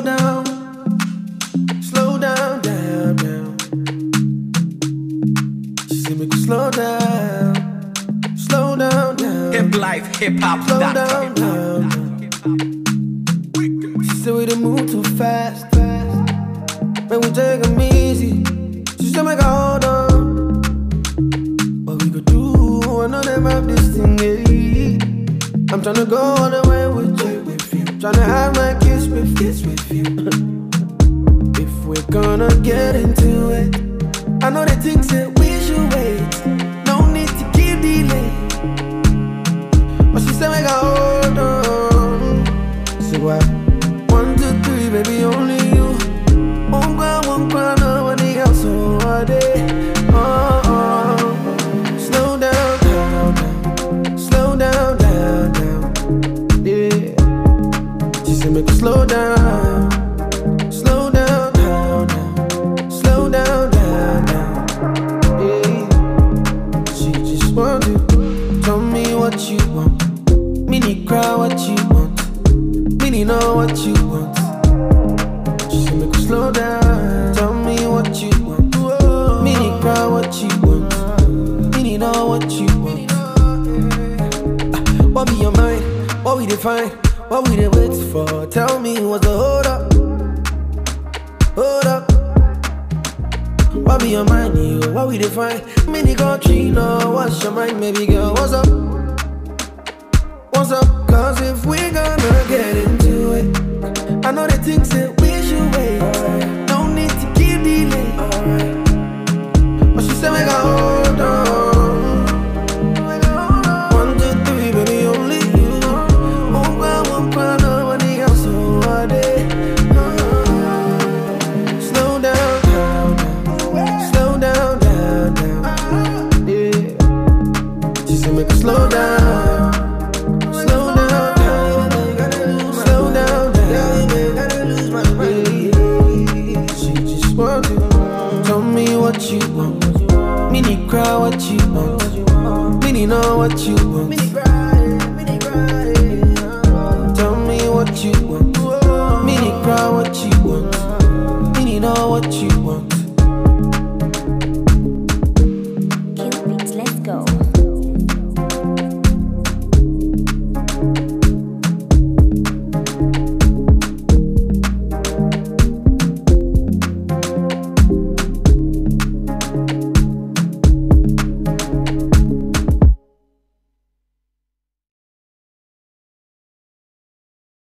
slow down, down. She said make you slow down, down. Hip life, hip hop, Slow down, down. She said we done move too fast. Man, we take 'em easy. She said make I hold on. What we could do, I know them have this thing, yeah. I'm tryna go all the way with you. Tryna have my kiss with you. If we're gonna get into it, I know the things that we should wait. No need to keep delay. But she said make I hold on. So what? 1, 2, 3, baby, only you. Won't cry, nobody else. So what day? Slow down, down. Slow down, down. Yeah. She said make you slow down, down. Slow down, down. Yeah. She just wanted, tell me what you want. Mini cry what you want. Mini know what you want. She said make you slow down. Tell me what you want. Mini cry what you want. Mini know what you want. What be your mind? What we define? What we dey wait for? Tell me what's the hold up? Hold up. What be your mind, you? What we define? Mini country, no. What's your mind, baby girl? What's up? What's up? Cause if we gonna get